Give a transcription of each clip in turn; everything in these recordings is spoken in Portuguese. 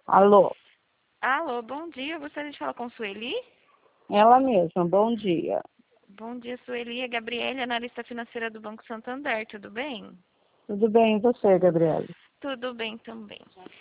Alô, Alô, bom dia. Eu gostaria de falar com Sueli. ela mesma, bom dia. Bom dia, Sueli. É Gabriele, analista financeira do Banco Santander. Tudo bem? Tudo bem, e você, Gabriela? Tudo bem também.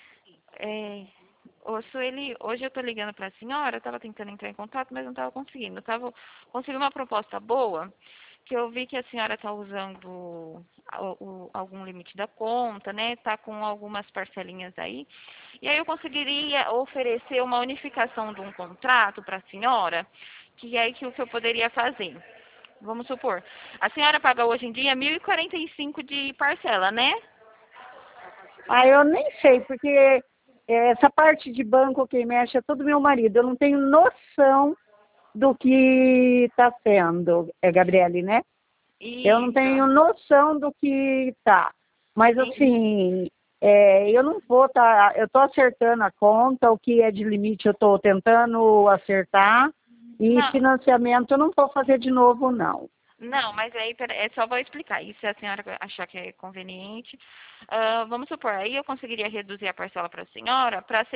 Ô, Sueli, hoje eu tô ligando para a senhora. Eu tava tentando entrar em contato, mas não tava conseguindo. Consegui uma proposta boa, que eu vi que a senhora tá usando algum limite da conta, né? Tá com algumas parcelinhas aí. E aí eu conseguiria oferecer uma unificação de um contrato para a senhora, que é que o que eu poderia fazer. Vamos supor, a senhora paga hoje em dia 1.045 de parcela, né? Ah, eu nem sei, porque essa parte de banco quem mexe é todo meu marido. Eu não tenho noção do que está sendo, Gabriele, né? Eu não Isso. tenho noção do que está. Mas, E- assim, eu não vou estar... eu estou acertando a conta, o que é de limite eu estou tentando acertar. E Não, financiamento eu não vou fazer de novo, não. não, mas aí é só vou explicar. E se a senhora achar que é conveniente, vamos supor, aí eu conseguiria reduzir a parcela para a senhora para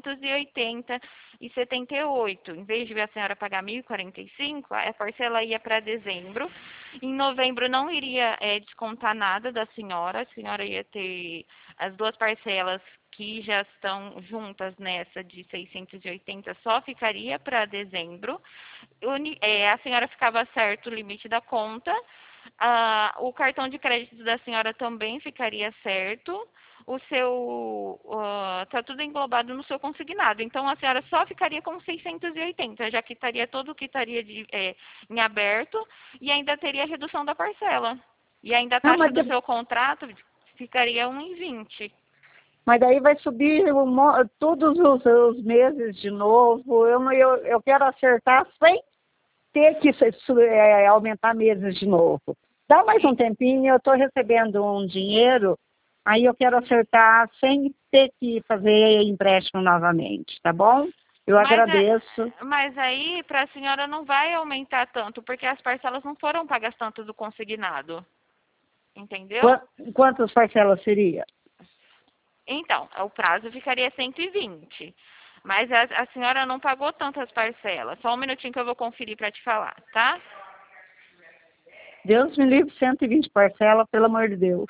680,78. Em vez de a senhora pagar 1.045, a parcela ia para dezembro. Em novembro não iria descontar nada da senhora. A senhora ia ter as duas parcelas que já estão juntas nessa de 680, só ficaria para dezembro. A senhora ficava certo o limite da conta, o cartão de crédito da senhora também ficaria certo, tá tudo englobado no seu consignado. Então a senhora só ficaria com 680, já quitaria todo o que estaria em aberto e ainda teria a redução da parcela. E ainda a Não, taxa do seu contrato ficaria 1,20. mas daí vai subir todos os meses de novo. Eu quero acertar sem ter que aumentar meses de novo. Dá mais um tempinho, eu estou recebendo um dinheiro, aí eu quero acertar sem ter que fazer empréstimo novamente, tá bom? Eu Mas, agradeço. mas aí para a senhora não vai aumentar tanto, porque as parcelas não foram pagas tanto do consignado. Entendeu? Quantas parcelas seria? Então, o prazo ficaria 120. Mas a senhora não pagou tantas parcelas. Só um minutinho que eu vou conferir para te falar, tá? Deus me livre, 120 parcelas, pelo amor de Deus.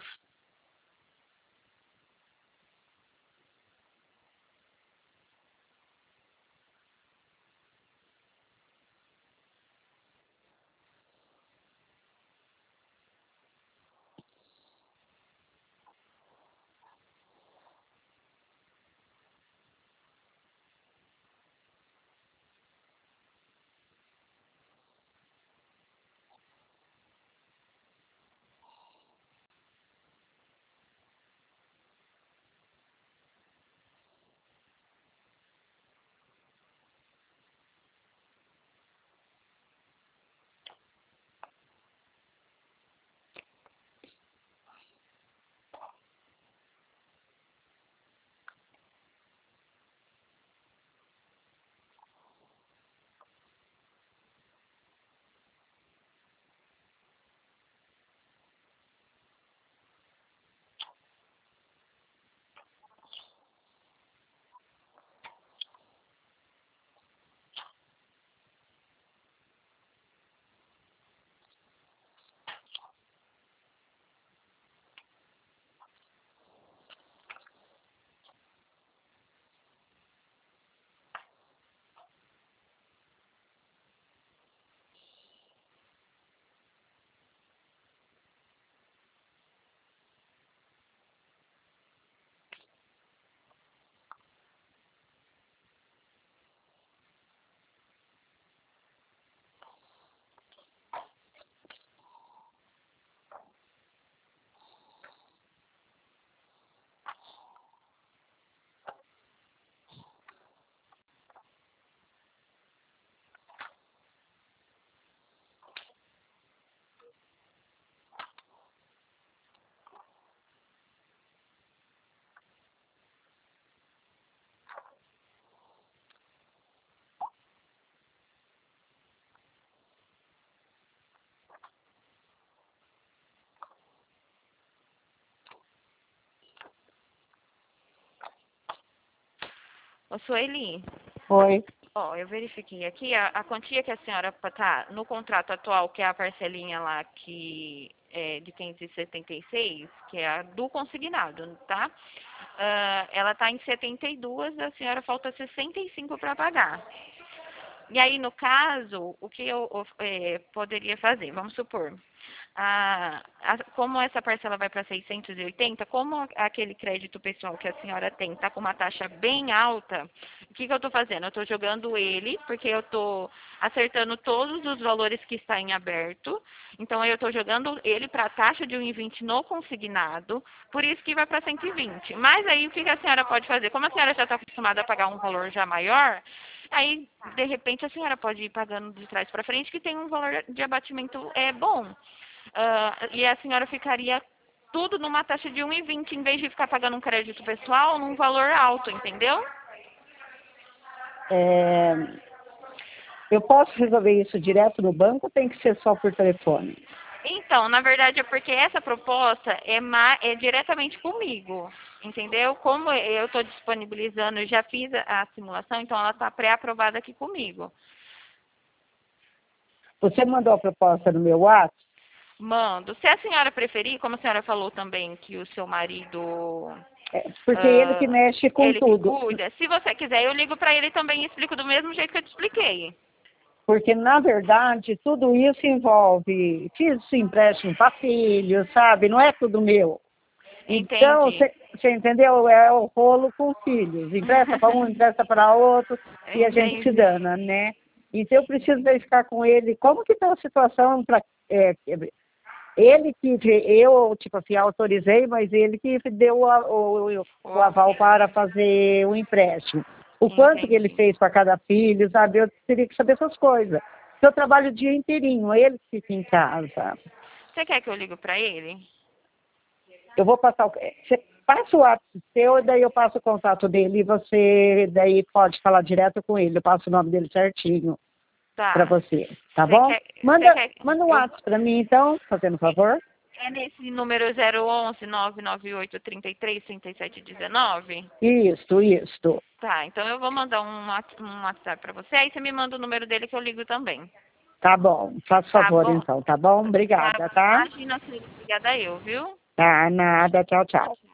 Ô, Sueli, Oi. ó, eu verifiquei aqui a quantia que a senhora tá no contrato atual, que é a parcelinha lá que é de 576, que é a do consignado, tá? Ela tá em 72, a senhora falta 65 para pagar. E aí, no caso, o que eu poderia fazer? Vamos supor, como essa parcela vai para 680, como aquele crédito pessoal que a senhora tem está com uma taxa bem alta, o que eu estou fazendo? Eu estou jogando ele, porque eu estou acertando todos os valores que está em aberto, então eu estou jogando ele para a taxa de 1,20 no consignado, por isso que vai para 120. Mas aí, o que a senhora pode fazer? Como a senhora já está acostumada a pagar um valor já maior, aí, de repente, a senhora pode ir pagando de trás para frente, que tem um valor de abatimento bom. E a senhora ficaria tudo numa taxa de 1,20, em vez de ficar pagando um crédito pessoal num valor alto, entendeu? Eu posso resolver isso direto no banco ou tem que ser só por telefone? Então, na verdade, é porque essa proposta é diretamente comigo, entendeu? Como eu estou disponibilizando, eu já fiz a simulação, então ela está pré-aprovada aqui comigo. Você mandou a proposta no meu WhatsApp? Mando. Se a senhora preferir, como a senhora falou também que o seu marido... Porque ele que mexe com ele tudo. que cuida. Se você quiser, eu ligo para ele também e explico do mesmo jeito que eu te expliquei. Porque, na verdade, tudo isso envolve, fiz empréstimo para filho, sabe? Não é tudo meu. Então, Entendi. você entendeu? É o rolo com filhos. Empresta para um, empresta para outro, e a gente se Entendi. dana, né? Então, eu preciso verificar com ele como que está a situação para... ele que, eu, tipo assim, autorizei, mas ele que deu o aval para fazer o empréstimo. O quanto que ele Entendi. fez para cada filho, sabe? Eu teria que saber essas coisas. Porque eu trabalho o dia inteirinho, ele que fica em casa. Você quer que eu ligo para ele? Eu vou passar você passa o WhatsApp seu, daí eu passo o contato dele e você daí pode falar direto com ele. Eu passo o nome dele certinho para Tá. você, tá Você bom? quer, você Manda, quer, manda um eu, WhatsApp para mim, então, fazendo favor. é nesse número 011 998 33 37 19? Isso. Tá, então eu vou mandar um WhatsApp para você, aí você me manda o número dele que eu ligo também. Tá bom, faça Tá favor bom? então, tá bom? Tá, Obrigada, tá? imagina, obrigada eu, viu? Tá, nada, tchau, Tchau, tchau. tchau.